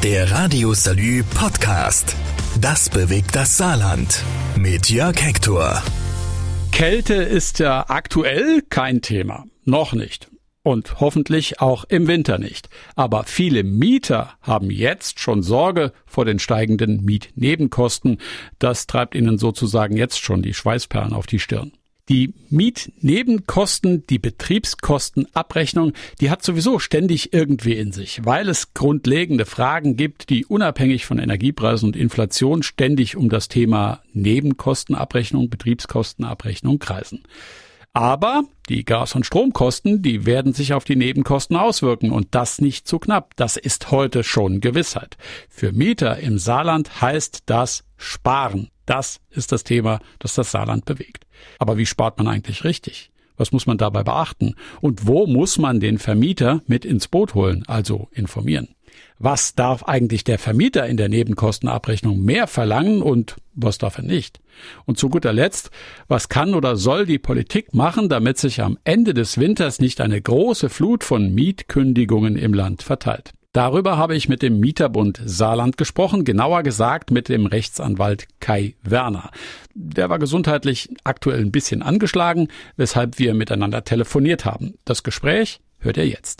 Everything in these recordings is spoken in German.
Der Radio Salü Podcast. Das bewegt das Saarland. Mit Jörg Hector. Kälte ist ja aktuell kein Thema. Noch nicht. Und hoffentlich auch im Winter nicht. Aber viele Mieter haben jetzt schon Sorge vor den steigenden Mietnebenkosten. Das treibt ihnen sozusagen jetzt schon die Schweißperlen auf die Stirn. Die Mietnebenkosten, die Betriebskostenabrechnung, die hat sowieso ständig irgendwie in sich, weil es grundlegende Fragen gibt, die unabhängig von Energiepreisen und Inflation ständig um das Thema Nebenkostenabrechnung, Betriebskostenabrechnung kreisen. Aber die Gas- und Stromkosten, die werden sich auf die Nebenkosten auswirken und das nicht zu knapp. Das ist heute schon Gewissheit. Für Mieter im Saarland heißt das Sparen. Das ist das Thema, das das Saarland bewegt. Aber wie spart man eigentlich richtig? Was muss man dabei beachten? Und wo muss man den Vermieter mit ins Boot holen, also informieren? Was darf eigentlich der Vermieter in der Nebenkostenabrechnung mehr verlangen und was darf er nicht? Und zu guter Letzt, was kann oder soll die Politik machen, damit sich am Ende des Winters nicht eine große Flut von Mietkündigungen im Land verteilt? Darüber habe ich mit dem Mieterbund Saarland gesprochen, genauer gesagt mit dem Rechtsanwalt Kai Werner. Der war gesundheitlich aktuell ein bisschen angeschlagen, weshalb wir miteinander telefoniert haben. Das Gespräch hört ihr jetzt.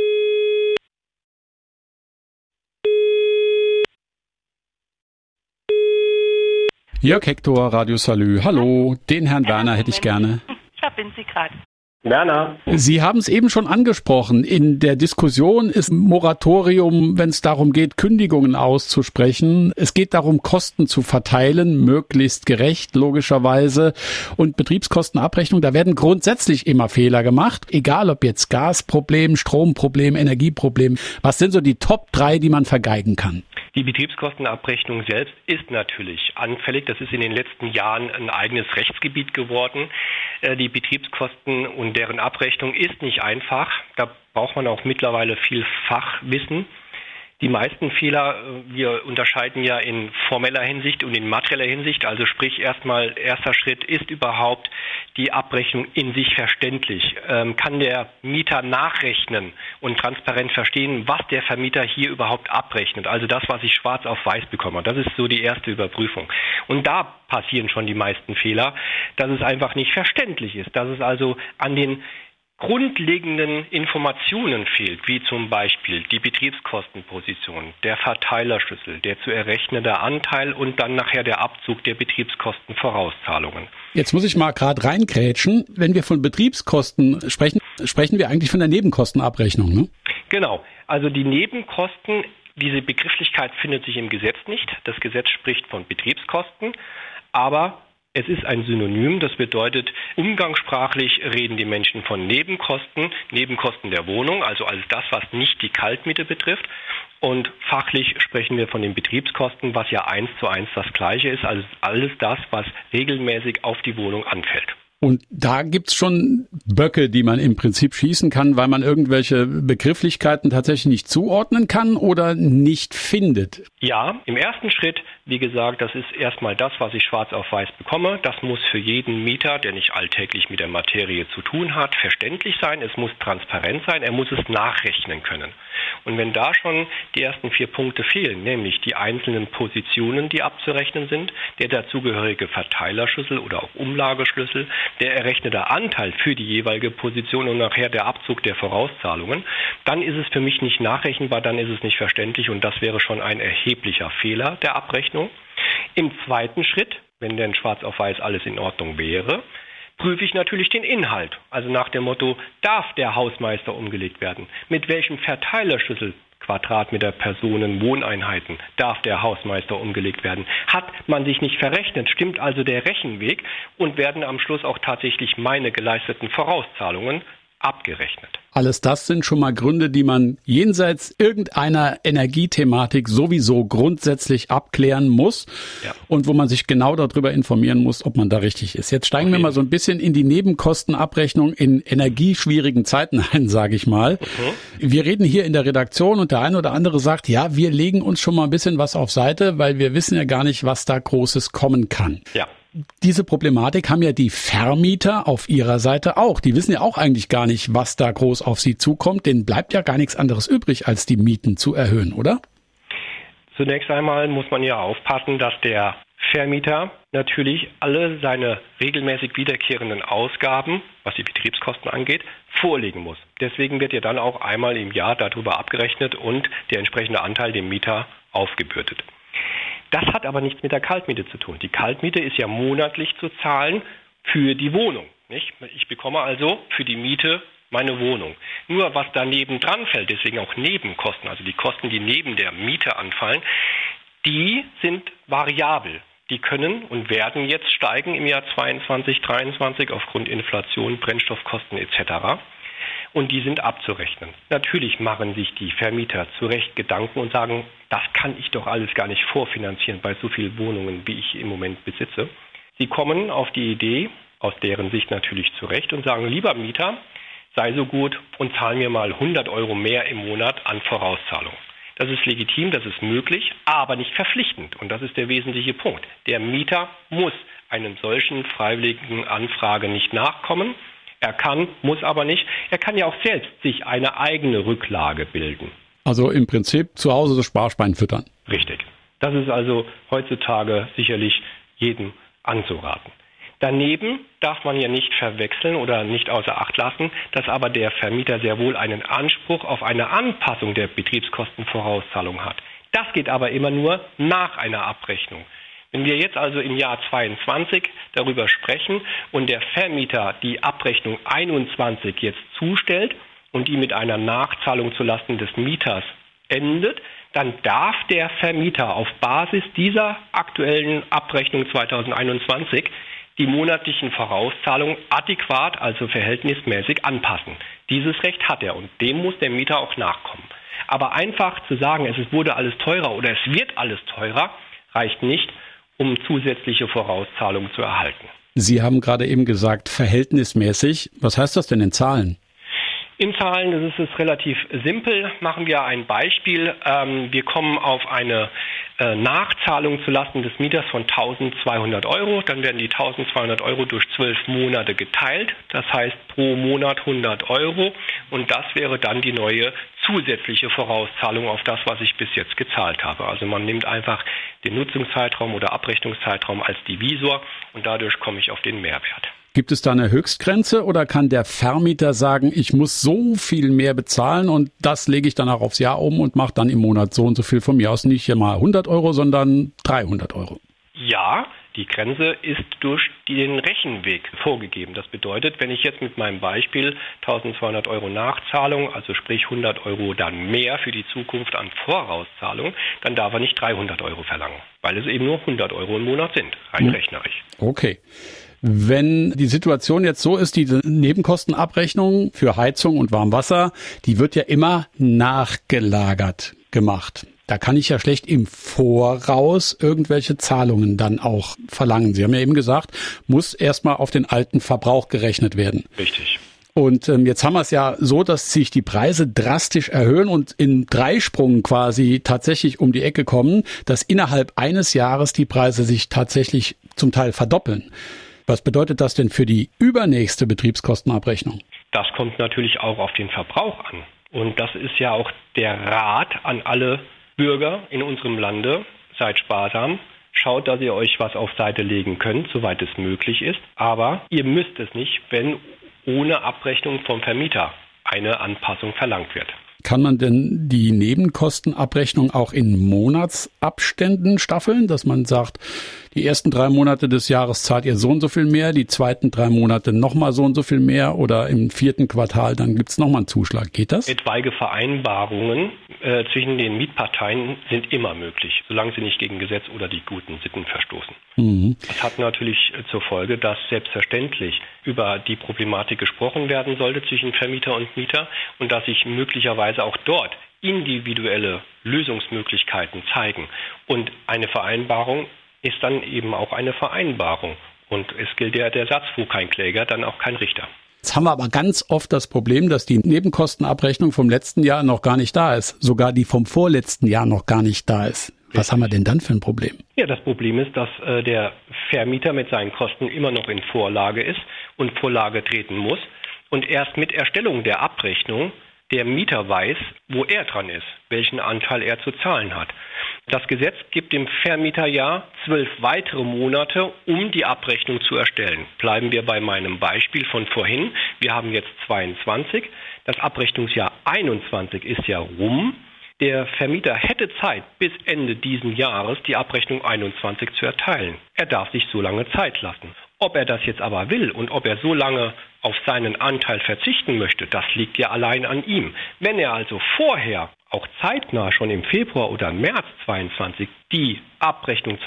Jörg Hector, Radio Salü. Hallo, den Herrn Werner hätte ich gerne. Ich verbinde Sie gerade. Werner. Sie haben es eben schon angesprochen. In der Diskussion ist Moratorium, wenn es darum geht, Kündigungen auszusprechen. Es geht darum, Kosten zu verteilen, möglichst gerecht, logischerweise. Und Betriebskostenabrechnung, da werden grundsätzlich immer Fehler gemacht. Egal ob jetzt Gasproblem, Stromproblem, Energieproblem. Was sind so die Top 3, die man vergeigen kann? Die Betriebskostenabrechnung selbst ist natürlich anfällig. Das ist in den letzten Jahren ein eigenes Rechtsgebiet geworden. Die Betriebskosten und deren Abrechnung ist nicht einfach. Da braucht man auch mittlerweile viel Fachwissen. Die meisten Fehler, wir unterscheiden ja in formeller Hinsicht und in materieller Hinsicht. Also sprich erstmal, erster Schritt, ist überhaupt die Abrechnung in sich verständlich? Kann der Mieter nachrechnen und transparent verstehen, was der Vermieter hier überhaupt abrechnet? Also das, was ich schwarz auf weiß bekomme. Das ist so die erste Überprüfung. Und da passieren schon die meisten Fehler, dass es einfach nicht verständlich ist. Dass es also an den grundlegenden Informationen fehlt, wie zum Beispiel die Betriebskostenposition, der Verteilerschlüssel, der zu errechnende Anteil und dann nachher der Abzug der Betriebskostenvorauszahlungen. Jetzt muss ich mal gerade reinkrätschen. Wenn wir von Betriebskosten sprechen, sprechen wir eigentlich von der Nebenkostenabrechnung, ne? Genau. Also die Nebenkosten, diese Begrifflichkeit findet sich im Gesetz nicht. Das Gesetz spricht von Betriebskosten, aber es ist ein Synonym, das bedeutet, umgangssprachlich reden die Menschen von Nebenkosten, Nebenkosten der Wohnung, also alles das, was nicht die Kaltmiete betrifft. Und fachlich sprechen wir von den Betriebskosten, was ja 1:1 das Gleiche ist, also alles das, was regelmäßig auf die Wohnung anfällt. Und da gibt's schon Böcke, die man im Prinzip schießen kann, weil man irgendwelche Begrifflichkeiten tatsächlich nicht zuordnen kann oder nicht findet. Ja, im ersten Schritt, wie gesagt, das ist erstmal das, was ich schwarz auf weiß bekomme. Das muss für jeden Mieter, der nicht alltäglich mit der Materie zu tun hat, verständlich sein. Es muss transparent sein. Er muss es nachrechnen können. Und wenn da schon die ersten 4 Punkte fehlen, nämlich die einzelnen Positionen, die abzurechnen sind, der dazugehörige Verteilerschlüssel oder auch Umlageschlüssel, der errechnete Anteil für die jeweilige Position und nachher der Abzug der Vorauszahlungen, dann ist es für mich nicht nachrechenbar, dann ist es nicht verständlich und das wäre schon ein erheblicher Fehler der Abrechnung. Im zweiten Schritt, wenn denn schwarz auf weiß alles in Ordnung wäre, prüfe ich natürlich den Inhalt. Also nach dem Motto, darf der Hausmeister umgelegt werden? Mit welchem Verteilerschlüssel, Quadratmeter, Personen, Wohneinheiten darf der Hausmeister umgelegt werden? Hat man sich nicht verrechnet? Stimmt also der Rechenweg? Und werden am Schluss auch tatsächlich meine geleisteten Vorauszahlungen abgerechnet? Alles das sind schon mal Gründe, die man jenseits irgendeiner Energiethematik sowieso grundsätzlich abklären muss, ja, und wo man sich genau darüber informieren muss, ob man da richtig ist. Jetzt steigen wir mal so ein bisschen in die Nebenkostenabrechnung in energieschwierigen Zeiten ein, sage ich mal. Wir reden hier in der Redaktion und der eine oder andere sagt, ja, wir legen uns schon mal ein bisschen was auf Seite, weil wir wissen ja gar nicht, was da Großes kommen kann. Ja. Diese Problematik haben ja die Vermieter auf ihrer Seite auch. Die wissen ja auch eigentlich gar nicht, was da groß auf sie zukommt. Denen bleibt ja gar nichts anderes übrig, als die Mieten zu erhöhen, oder? Zunächst einmal muss man ja aufpassen, dass der Vermieter natürlich alle seine regelmäßig wiederkehrenden Ausgaben, was die Betriebskosten angeht, vorlegen muss. Deswegen wird ja dann auch einmal im Jahr darüber abgerechnet und der entsprechende Anteil dem Mieter aufgebürdet. Das hat aber nichts mit der Kaltmiete zu tun. Die Kaltmiete ist ja monatlich zu zahlen für die Wohnung, nicht? Ich bekomme also für die Miete meine Wohnung. Nur was daneben dran fällt, deswegen auch Nebenkosten, also die Kosten, die neben der Miete anfallen, die sind variabel. Die können und werden jetzt steigen im Jahr 2022, 2023 aufgrund Inflation, Brennstoffkosten etc. Und die sind abzurechnen. Natürlich machen sich die Vermieter zu Recht Gedanken und sagen, das kann ich doch alles gar nicht vorfinanzieren bei so vielen Wohnungen, wie ich im Moment besitze. Sie kommen auf die Idee, aus deren Sicht natürlich zu Recht, und sagen, lieber Mieter, sei so gut und zahl mir mal 100 Euro mehr im Monat an Vorauszahlung. Das ist legitim, das ist möglich, aber nicht verpflichtend. Und das ist der wesentliche Punkt. Der Mieter muss einen solchen freiwilligen Anfrage nicht nachkommen. Er kann, muss aber nicht. Er kann ja auch selbst sich eine eigene Rücklage bilden. Also im Prinzip zu Hause das Sparschwein füttern. Richtig. Das ist also heutzutage sicherlich jedem anzuraten. Daneben darf man ja nicht verwechseln oder nicht außer Acht lassen, dass aber der Vermieter sehr wohl einen Anspruch auf eine Anpassung der Betriebskostenvorauszahlung hat. Das geht aber immer nur nach einer Abrechnung. Wenn wir jetzt also im Jahr 22 darüber sprechen und der Vermieter die Abrechnung 21 jetzt zustellt und die mit einer Nachzahlung zulasten des Mieters endet, dann darf der Vermieter auf Basis dieser aktuellen Abrechnung 2021 die monatlichen Vorauszahlungen adäquat, also verhältnismäßig anpassen. Dieses Recht hat er und dem muss der Mieter auch nachkommen. Aber einfach zu sagen, es wurde alles teurer oder es wird alles teurer, reicht nicht, um zusätzliche Vorauszahlungen zu erhalten. Sie haben gerade eben gesagt, verhältnismäßig. Was heißt das denn in Zahlen? In Zahlen ist es relativ simpel. Machen wir ein Beispiel. Wir kommen auf eine Nachzahlung zulasten des Mieters von 1.200 Euro. Dann werden die 1.200 Euro durch 12 Monate geteilt. Das heißt pro Monat 100 Euro. Und das wäre dann die neue zusätzliche Vorauszahlung auf das, was ich bis jetzt gezahlt habe. Also man nimmt einfach den Nutzungszeitraum oder Abrechnungszeitraum als Divisor und dadurch komme ich auf den Mehrwert. Gibt es da eine Höchstgrenze oder kann der Vermieter sagen, ich muss so viel mehr bezahlen und das lege ich dann auch aufs Jahr um und mache dann im Monat so und so viel, von mir aus nicht mal 100 Euro, sondern 300 Euro? Ja, die Grenze ist durch den Rechenweg vorgegeben. Das bedeutet, wenn ich jetzt mit meinem Beispiel 1.200 Euro Nachzahlung, also sprich 100 Euro dann mehr für die Zukunft an Vorauszahlung, dann darf er nicht 300 Euro verlangen, weil es eben nur 100 Euro im Monat sind, rein rechnerisch. Okay. Wenn die Situation jetzt so ist, diese Nebenkostenabrechnung für Heizung und Warmwasser, die wird ja immer nachgelagert gemacht. Da kann ich ja schlecht im Voraus irgendwelche Zahlungen dann auch verlangen. Sie haben ja eben gesagt, muss erstmal auf den alten Verbrauch gerechnet werden. Richtig. Und jetzt haben wir es ja so, dass sich die Preise drastisch erhöhen und in Dreisprung quasi tatsächlich um die Ecke kommen, dass innerhalb eines Jahres die Preise sich tatsächlich zum Teil verdoppeln. Was bedeutet das denn für die übernächste Betriebskostenabrechnung? Das kommt natürlich auch auf den Verbrauch an. Und das ist ja auch der Rat an alle Bürger in unserem Lande. Seid sparsam. Schaut, dass ihr euch was auf Seite legen könnt, soweit es möglich ist. Aber ihr müsst es nicht, wenn ohne Abrechnung vom Vermieter eine Anpassung verlangt wird. Kann man denn die Nebenkostenabrechnung auch in Monatsabständen staffeln, dass man sagt, die ersten 3 Monate des Jahres zahlt ihr so und so viel mehr, die zweiten 3 Monate nochmal so und so viel mehr oder im 4. Quartal dann gibt's nochmal einen Zuschlag. Geht das? Etwaige Vereinbarungen zwischen den Mietparteien sind immer möglich, solange sie nicht gegen Gesetz oder die guten Sitten verstoßen. Das hat natürlich zur Folge, dass selbstverständlich über die Problematik gesprochen werden sollte zwischen Vermieter und Mieter und dass sich möglicherweise auch dort individuelle Lösungsmöglichkeiten zeigen. Und eine Vereinbarung ist dann eben auch eine Vereinbarung. Und es gilt ja der Satz, wo kein Kläger, dann auch kein Richter. Jetzt haben wir aber ganz oft das Problem, dass die Nebenkostenabrechnung vom letzten Jahr noch gar nicht da ist. Sogar die vom vorletzten Jahr noch gar nicht da ist. Was haben wir denn dann für ein Problem? Ja, das Problem ist, dass der Vermieter mit seinen Kosten immer noch in Vorlage ist und Vorlage treten muss. Und erst mit Erstellung der Abrechnung der Mieter weiß, wo er dran ist, welchen Anteil er zu zahlen hat. Das Gesetz gibt dem Vermieter ja 12 weitere Monate, um die Abrechnung zu erstellen. Bleiben wir bei meinem Beispiel von vorhin. Wir haben jetzt 22. Das Abrechnungsjahr 21 ist ja rum. Der Vermieter hätte Zeit, bis Ende diesen Jahres die Abrechnung 21 zu erteilen. Er darf sich so lange Zeit lassen. Ob er das jetzt aber will und ob er so lange auf seinen Anteil verzichten möchte, das liegt ja allein an ihm. Wenn er also vorher, auch zeitnah schon im Februar oder März 22, die Abrechnung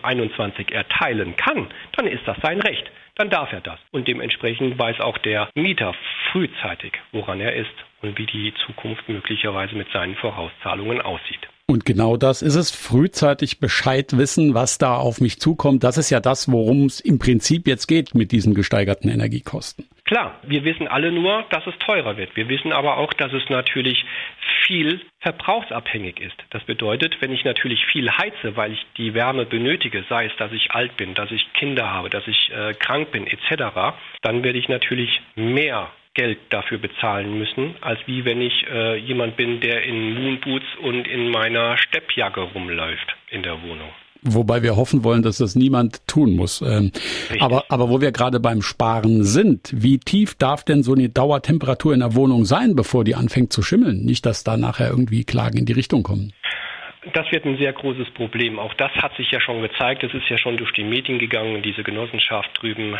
2021 erteilen kann, dann ist das sein Recht. Dann darf er das. Und dementsprechend weiß auch der Mieter frühzeitig, woran er ist und wie die Zukunft möglicherweise mit seinen Vorauszahlungen aussieht. Und genau das ist es, frühzeitig Bescheid wissen, was da auf mich zukommt. Das ist ja das, worum es im Prinzip jetzt geht mit diesen gesteigerten Energiekosten. Klar, wir wissen alle nur, dass es teurer wird. Wir wissen aber auch, dass es natürlich viel verbrauchsabhängig ist. Das bedeutet, wenn ich natürlich viel heize, weil ich die Wärme benötige, sei es, dass ich alt bin, dass ich Kinder habe, dass ich krank bin etc., dann werde ich natürlich mehr Geld dafür bezahlen müssen, als wie wenn ich jemand bin, der in Moonboots und in meiner Steppjacke rumläuft in der Wohnung. Wobei wir hoffen wollen, dass das niemand tun muss. Aber wo wir gerade beim Sparen sind, wie tief darf denn so eine Dauertemperatur in der Wohnung sein, bevor die anfängt zu schimmeln? Nicht, dass da nachher irgendwie Klagen in die Richtung kommen. Das wird ein sehr großes Problem. Auch das hat sich ja schon gezeigt. Es ist ja schon durch die Medien gegangen, diese Genossenschaft drüben,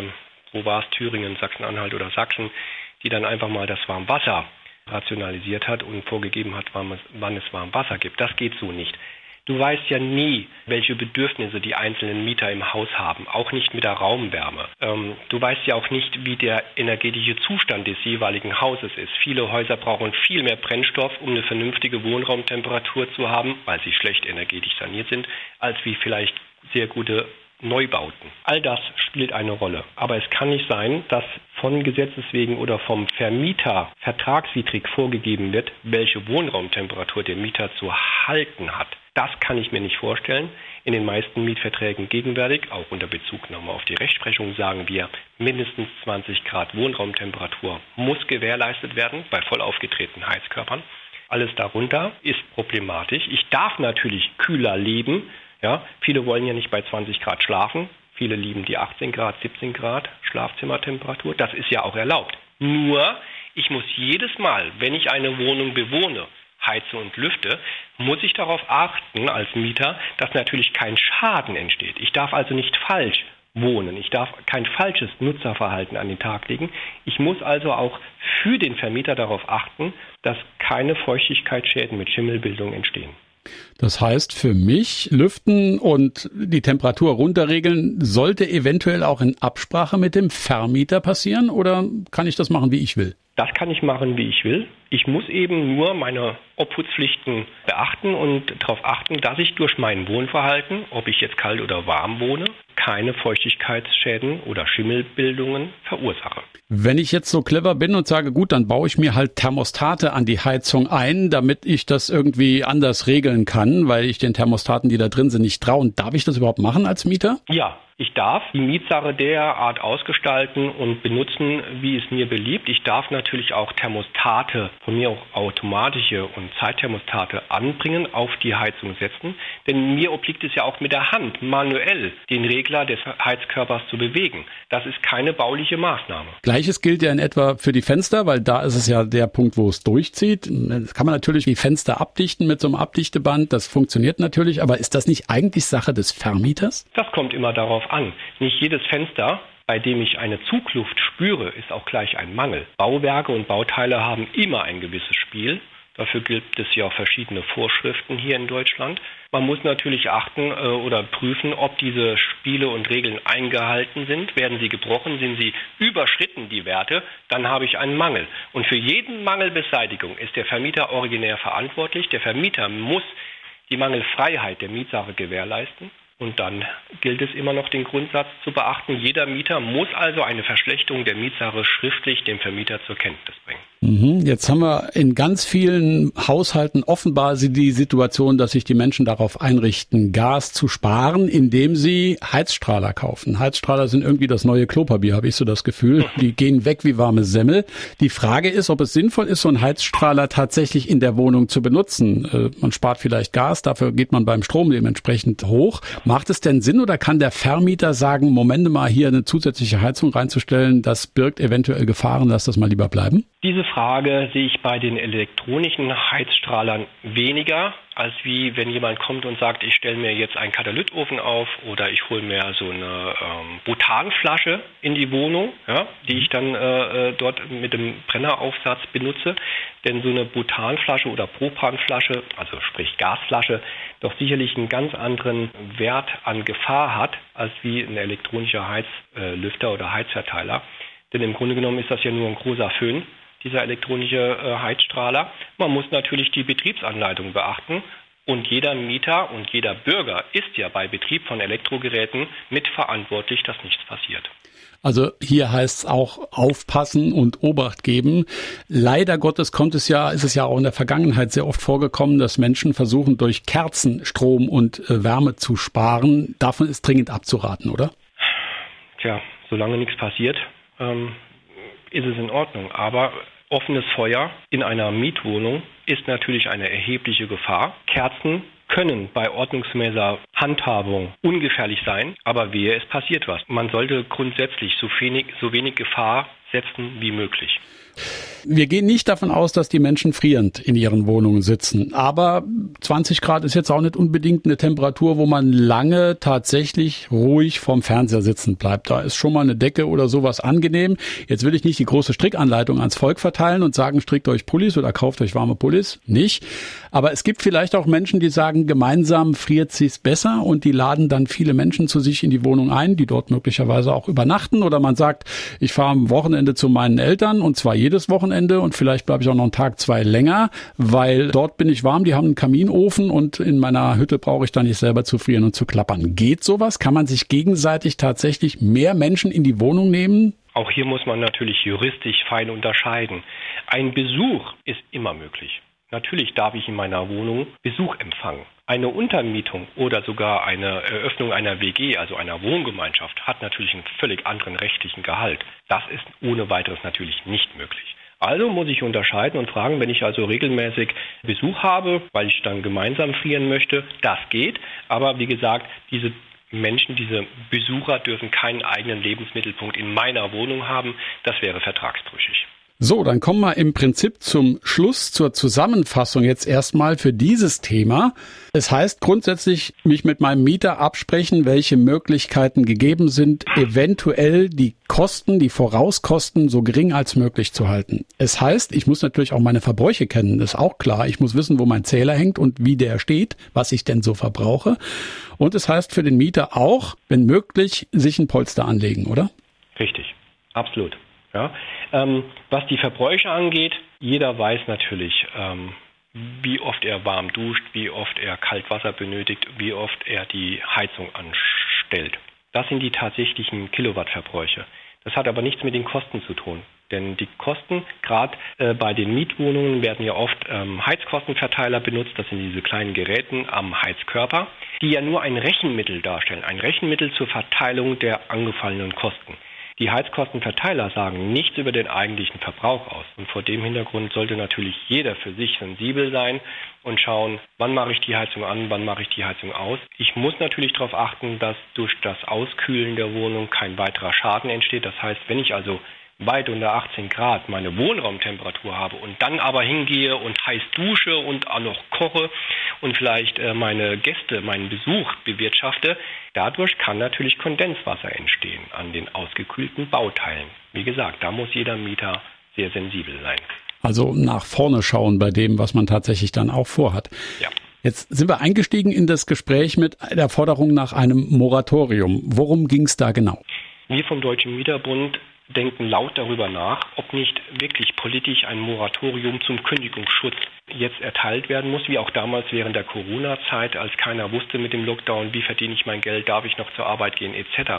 wo war es, Thüringen, Sachsen-Anhalt oder Sachsen, die dann einfach mal das Warmwasser rationalisiert hat und vorgegeben hat, wann es Warmwasser gibt. Das geht so nicht. Du weißt ja nie, welche Bedürfnisse die einzelnen Mieter im Haus haben, auch nicht mit der Raumwärme. Du weißt ja auch nicht, wie der energetische Zustand des jeweiligen Hauses ist. Viele Häuser brauchen viel mehr Brennstoff, um eine vernünftige Wohnraumtemperatur zu haben, weil sie schlecht energetisch saniert sind, als wie vielleicht sehr gute Neubauten. All das spielt eine Rolle. Aber es kann nicht sein, dass von Gesetzes wegen oder vom Vermieter vertragswidrig vorgegeben wird, welche Wohnraumtemperatur der Mieter zu halten hat. Das kann ich mir nicht vorstellen. In den meisten Mietverträgen gegenwärtig, auch unter Bezugnahme auf die Rechtsprechung, sagen wir, mindestens 20 Grad Wohnraumtemperatur muss gewährleistet werden bei voll aufgetretenen Heizkörpern. Alles darunter ist problematisch. Ich darf natürlich kühler leben. Ja, viele wollen ja nicht bei 20 Grad schlafen. Viele lieben die 18 Grad, 17 Grad Schlafzimmertemperatur. Das ist ja auch erlaubt. Nur, ich muss jedes Mal, wenn ich eine Wohnung bewohne, heize und lüfte, muss ich darauf achten als Mieter, dass natürlich kein Schaden entsteht. Ich darf also nicht falsch wohnen. Ich darf kein falsches Nutzerverhalten an den Tag legen. Ich muss also auch für den Vermieter darauf achten, dass keine Feuchtigkeitsschäden mit Schimmelbildung entstehen. Das heißt, für mich lüften und die Temperatur runterregeln sollte eventuell auch in Absprache mit dem Vermieter passieren, oder kann ich das machen, wie ich will? Das kann ich machen, wie ich will. Ich muss eben nur meine Obhutspflichten beachten und darauf achten, dass ich durch mein Wohnverhalten, ob ich jetzt kalt oder warm wohne, keine Feuchtigkeitsschäden oder Schimmelbildungen verursache. Wenn ich jetzt so clever bin und sage, gut, dann baue ich mir halt Thermostate an die Heizung ein, damit ich das irgendwie anders regeln kann, weil ich den Thermostaten, die da drin sind, nicht traue. Darf ich das überhaupt machen als Mieter? Ja. Ich darf die Mietsache derart ausgestalten und benutzen, wie es mir beliebt. Ich darf natürlich auch Thermostate, von mir auch automatische und Zeitthermostate anbringen, auf die Heizung setzen. Denn mir obliegt es ja auch mit der Hand manuell, den Regler des Heizkörpers zu bewegen. Das ist keine bauliche Maßnahme. Gleiches gilt ja in etwa für die Fenster, weil da ist es ja der Punkt, wo es durchzieht. Jetzt kann man natürlich die Fenster abdichten mit so einem Abdichteband. Das funktioniert natürlich, aber ist das nicht eigentlich Sache des Vermieters? Das kommt immer darauf an. Nicht jedes Fenster, bei dem ich eine Zugluft spüre, ist auch gleich ein Mangel. Bauwerke und Bauteile haben immer ein gewisses Spiel. Dafür gibt es ja auch verschiedene Vorschriften hier in Deutschland. Man muss natürlich achten oder prüfen, ob diese Spiele und Regeln eingehalten sind. Werden sie gebrochen, sind sie überschritten, die Werte, dann habe ich einen Mangel. Und für jeden Mangelbeseitigung ist der Vermieter originär verantwortlich. Der Vermieter muss die Mangelfreiheit der Mietsache gewährleisten. Und dann gilt es immer noch, den Grundsatz zu beachten. Jeder Mieter muss also eine Verschlechterung der Mietsache schriftlich dem Vermieter zur Kenntnis bringen. Jetzt haben wir in ganz vielen Haushalten offenbar die Situation, dass sich die Menschen darauf einrichten, Gas zu sparen, indem sie Heizstrahler kaufen. Heizstrahler sind irgendwie das neue Klopapier, habe ich so das Gefühl. Die gehen weg wie warme Semmel. Die Frage ist, ob es sinnvoll ist, so einen Heizstrahler tatsächlich in der Wohnung zu benutzen. Man spart vielleicht Gas, dafür geht man beim Strom dementsprechend hoch. Macht es denn Sinn oder kann der Vermieter sagen, Moment mal, hier eine zusätzliche Heizung reinzustellen, das birgt eventuell Gefahren, lass das mal lieber bleiben? Diese Frage sehe ich bei den elektronischen Heizstrahlern weniger, als wie wenn jemand kommt und sagt, ich stelle mir jetzt einen Katalytofen auf oder ich hole mir so eine Butanflasche in die Wohnung, ja, die ich dann dort mit dem Brenneraufsatz benutze. Denn so eine Butanflasche oder Propanflasche, also sprich Gasflasche, doch sicherlich einen ganz anderen Wert an Gefahr hat, als wie ein elektronischer Heizlüfter oder Heizverteiler. Denn im Grunde genommen ist das ja nur ein großer Föhn, dieser elektronische Heizstrahler. Man muss natürlich die Betriebsanleitung beachten und jeder Mieter und jeder Bürger ist ja bei Betrieb von Elektrogeräten mitverantwortlich, dass nichts passiert. Also hier heißt es auch aufpassen und Obacht geben. Leider Gottes ist es ja auch in der Vergangenheit sehr oft vorgekommen, dass Menschen versuchen, durch Kerzen Strom und Wärme zu sparen. Davon ist dringend abzuraten, oder? Tja, solange nichts passiert, ist es in Ordnung. Aber offenes Feuer in einer Mietwohnung ist natürlich eine erhebliche Gefahr. Kerzen können bei ordnungsmäßiger Handhabung ungefährlich sein, aber wehe, es passiert was. Man sollte grundsätzlich so wenig Gefahr setzen wie möglich. Wir gehen nicht davon aus, dass die Menschen frierend in ihren Wohnungen sitzen. Aber 20 Grad ist jetzt auch nicht unbedingt eine Temperatur, wo man lange tatsächlich ruhig vorm Fernseher sitzen bleibt. Da ist schon mal eine Decke oder sowas angenehm. Jetzt will ich nicht die große Strickanleitung ans Volk verteilen und sagen, strickt euch Pullis oder kauft euch warme Pullis. Nicht. Aber es gibt vielleicht auch Menschen, die sagen, gemeinsam friert sich's besser und die laden dann viele Menschen zu sich in die Wohnung ein, die dort möglicherweise auch übernachten. Oder man sagt, ich fahre am Wochenende zu meinen Eltern und zwar jedes Wochenende und vielleicht bleibe ich auch noch einen Tag, zwei länger, weil dort bin ich warm, die haben einen Kaminofen und in meiner Hütte brauche ich da nicht selber zu frieren und zu klappern. Geht sowas? Kann man sich gegenseitig tatsächlich mehr Menschen in die Wohnung nehmen? Auch hier muss man natürlich juristisch fein unterscheiden. Ein Besuch ist immer möglich. Natürlich darf ich in meiner Wohnung Besuch empfangen. Eine Untermietung oder sogar eine Eröffnung einer WG, also einer Wohngemeinschaft, hat natürlich einen völlig anderen rechtlichen Gehalt. Das ist ohne weiteres natürlich nicht möglich. Also muss ich unterscheiden und fragen, wenn ich also regelmäßig Besuch habe, weil ich dann gemeinsam frieren möchte, das geht. Aber wie gesagt, diese Menschen, diese Besucher dürfen keinen eigenen Lebensmittelpunkt in meiner Wohnung haben. Das wäre vertragsbrüchig. So, dann kommen wir im Prinzip zum Schluss, zur Zusammenfassung jetzt erstmal für dieses Thema. Es heißt grundsätzlich, mich mit meinem Mieter absprechen, welche Möglichkeiten gegeben sind, eventuell die Kosten, die Vorauskosten so gering als möglich zu halten. Es heißt, ich muss natürlich auch meine Verbräuche kennen, das ist auch klar. Ich muss wissen, wo mein Zähler hängt und wie der steht, was ich denn so verbrauche. Und es heißt für den Mieter auch, wenn möglich, sich ein Polster anlegen, oder? Richtig, absolut. Ja, was die Verbräuche angeht, jeder weiß natürlich, wie oft er warm duscht, wie oft er Kaltwasser benötigt, wie oft er die Heizung anstellt. Das sind die tatsächlichen Kilowattverbräuche. Das hat aber nichts mit den Kosten zu tun. Denn die Kosten, gerade bei den Mietwohnungen, werden ja oft Heizkostenverteiler benutzt. Das sind diese kleinen Geräten am Heizkörper, die ja nur ein Rechenmittel darstellen. Ein Rechenmittel zur Verteilung der angefallenen Kosten. Die Heizkostenverteiler sagen nichts über den eigentlichen Verbrauch aus. Und vor dem Hintergrund sollte natürlich jeder für sich sensibel sein und schauen, wann mache ich die Heizung an, wann mache ich die Heizung aus. Ich muss natürlich darauf achten, dass durch das Auskühlen der Wohnung kein weiterer Schaden entsteht. Das heißt, wenn ich also weit unter 18 Grad meine Wohnraumtemperatur habe und dann aber hingehe und heiß dusche und auch noch koche und vielleicht meine Gäste, meinen Besuch bewirtschafte, dadurch kann natürlich Kondenswasser entstehen an den ausgekühlten Bauteilen. Wie gesagt, da muss jeder Mieter sehr sensibel sein. Also nach vorne schauen bei dem, was man tatsächlich dann auch vorhat. Ja. Jetzt sind wir eingestiegen in das Gespräch mit der Forderung nach einem Moratorium. Worum ging es da genau? Wir vom Deutschen Mieterbund denken laut darüber nach, ob nicht wirklich politisch ein Moratorium zum Kündigungsschutz jetzt erteilt werden muss, wie auch damals während der Corona-Zeit, als keiner wusste mit dem Lockdown, wie verdiene ich mein Geld, darf ich noch zur Arbeit gehen etc.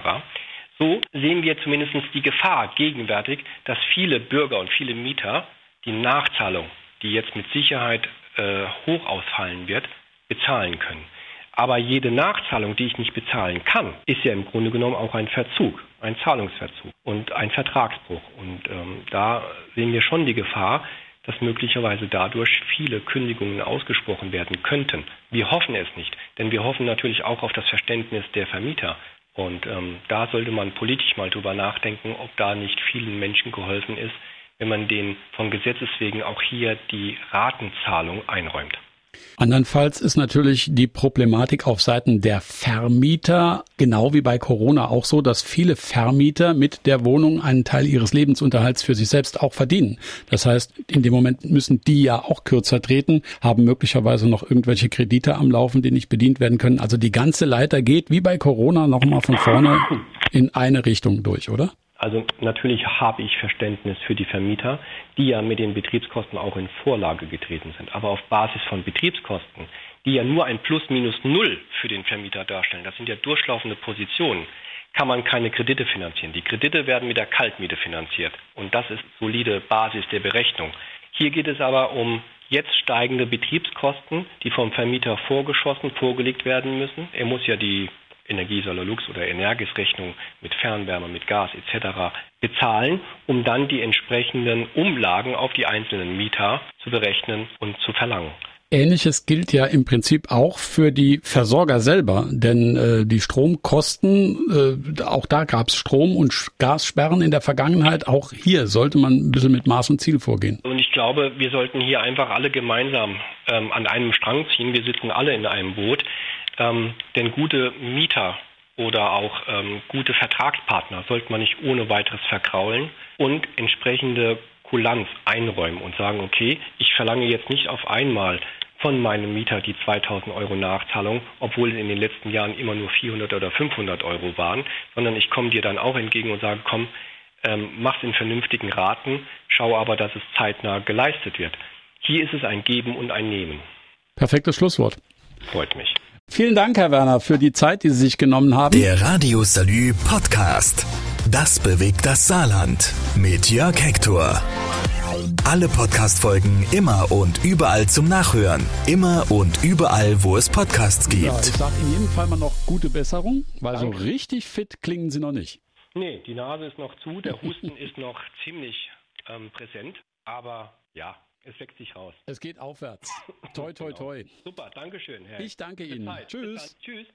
So sehen wir zumindest die Gefahr gegenwärtig, dass viele Bürger und viele Mieter die Nachzahlung, die jetzt mit Sicherheit hoch ausfallen wird, bezahlen können. Aber jede Nachzahlung, die ich nicht bezahlen kann, ist ja im Grunde genommen auch ein Verzug, ein Zahlungsverzug und ein Vertragsbruch. Und da sehen wir schon die Gefahr, dass möglicherweise dadurch viele Kündigungen ausgesprochen werden könnten. Wir hoffen es nicht, denn wir hoffen natürlich auch auf das Verständnis der Vermieter. Und da sollte man politisch mal drüber nachdenken, ob da nicht vielen Menschen geholfen ist, wenn man denen von Gesetzes wegen auch hier die Ratenzahlung einräumt. Andernfalls ist natürlich die Problematik auf Seiten der Vermieter, genau wie bei Corona auch so, dass viele Vermieter mit der Wohnung einen Teil ihres Lebensunterhalts für sich selbst auch verdienen. Das heißt, in dem Moment müssen die ja auch kürzer treten, haben möglicherweise noch irgendwelche Kredite am Laufen, die nicht bedient werden können. Also die ganze Leiter geht wie bei Corona nochmal von vorne in eine Richtung durch, oder? Also natürlich habe ich Verständnis für die Vermieter, die ja mit den Betriebskosten auch in Vorlage getreten sind. Aber auf Basis von Betriebskosten, die ja nur ein Plus-Minus-Null für den Vermieter darstellen, das sind ja durchlaufende Positionen, kann man keine Kredite finanzieren. Die Kredite werden mit der Kaltmiete finanziert. Und das ist solide Basis der Berechnung. Hier geht es aber um jetzt steigende Betriebskosten, die vom Vermieter vorgelegt werden müssen. Er muss ja die Energie-Solar-Lux oder Energis-Rechnung mit Fernwärme, mit Gas etc. bezahlen, um dann die entsprechenden Umlagen auf die einzelnen Mieter zu berechnen und zu verlangen. Ähnliches gilt ja im Prinzip auch für die Versorger selber, denn die Stromkosten, auch da gab es Strom- und Gassperren in der Vergangenheit. Auch hier sollte man ein bisschen mit Maß und Ziel vorgehen. Und ich glaube, wir sollten hier einfach alle gemeinsam an einem Strang ziehen. Wir sitzen alle in einem Boot. Denn gute Mieter oder auch gute Vertragspartner sollte man nicht ohne weiteres verkraulen und entsprechende Kulanz einräumen und sagen, okay, ich verlange jetzt nicht auf einmal von meinem Mieter die 2.000 Euro Nachzahlung, obwohl es in den letzten Jahren immer nur 400 oder 500 Euro waren, sondern ich komme dir dann auch entgegen und sage, komm, mach's in vernünftigen Raten, schau aber, dass es zeitnah geleistet wird. Hier ist es ein Geben und ein Nehmen. Perfektes Schlusswort. Freut mich. Vielen Dank, Herr Werner, für die Zeit, die Sie sich genommen haben. Der Radio Salü Podcast. Das bewegt das Saarland. Mit Jörg Hector. Alle Podcast-Folgen immer und überall zum Nachhören. Immer und überall, wo es Podcasts gibt. Ja, ich sage in jedem Fall mal noch gute Besserung, weil so richtig fit klingen Sie noch nicht. Nee, die Nase ist noch zu, der Husten ist noch ziemlich präsent, aber ja, es wächst sich raus. Es geht aufwärts. Toi, toi, toi. Super, danke schön, Herr. Ich danke Ihnen. Tschüss. Tschüss.